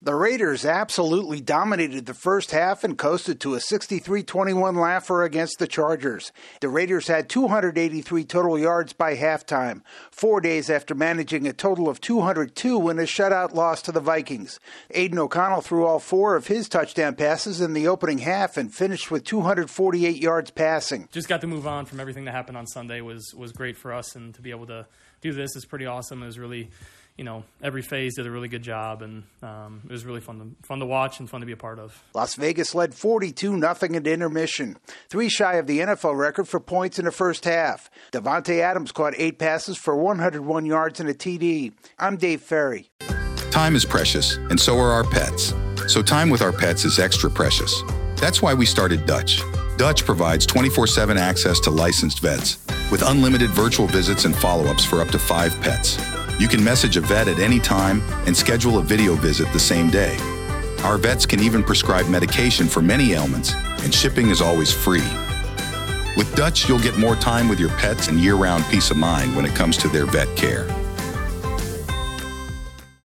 The Raiders absolutely dominated the first half and coasted to a 63-21 laugher against the Chargers. The Raiders had 283 total yards by halftime, 4 days after managing a total of 202 in a shutout loss to the Vikings. Aiden O'Connell threw all 4 of his touchdown passes in the opening half and finished with 248 yards passing. Just got to move on from everything that happened on Sunday was great for us, and to be able to do this is pretty awesome. It was really, every phase did a really good job, and it was really fun to watch and fun to be a part of. Las Vegas led 42-0 at intermission, 3 shy of the NFL record for points in the first half. Davante Adams caught 8 passes for 101 yards and a TD. I'm Dave Ferry. Time is precious, and so are our pets. So time with our pets is extra precious. That's why we started Dutch. Dutch provides 24/7 access to licensed vets with unlimited virtual visits and follow-ups for up to 5 pets. You can message a vet at any time and schedule a video visit the same day. Our vets can even prescribe medication for many ailments, and shipping is always free. With Dutch, you'll get more time with your pets and year-round peace of mind when it comes to their vet care.